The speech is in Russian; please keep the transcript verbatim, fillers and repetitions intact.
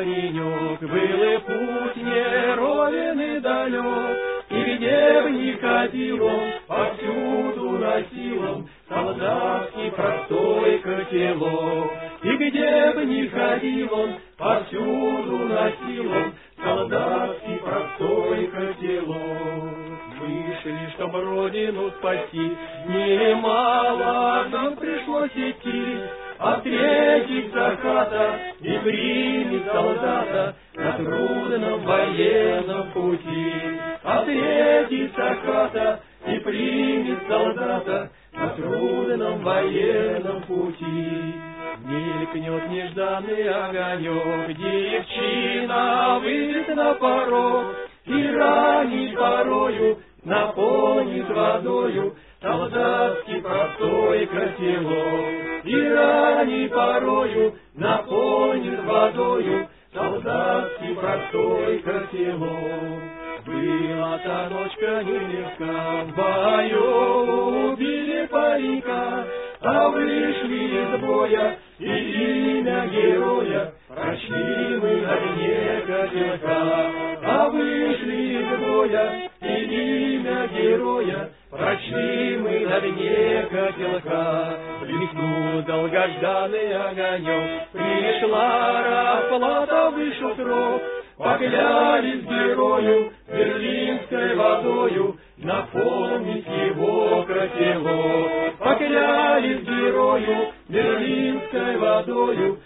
паренек, был и путь неровен и далек, и где бы ни ходил он, повсюду носил он солдатский простой котелок. И где бы ни ходил он, повсюду носил он солдатский простой котелок. Вышли, чтоб родину спасти, немало нам пришлось идти, от третьих заката и примет солдата на трудном военном пути. От третьих заката и примет солдата на трудном военном пути. Мелькнет нежданный огонек, девчина выйдет на порог, и ранит порою, наполнит водою солдатский простой котелок. И ранит порою, наполнит водою солдатский простой котелок. Была та ночка нелегка, в бою убили паренька, а вышли из боя, и имя героя прочли мы на дне котелка. А вышли из боя, и имя героя прочли мы на дне котелка. Блеснул долгожданный огонек, пришла расплата, вышел срок. Поклялись герою берлинской водою наполнить его котелок. Поклялись герою берлинской водою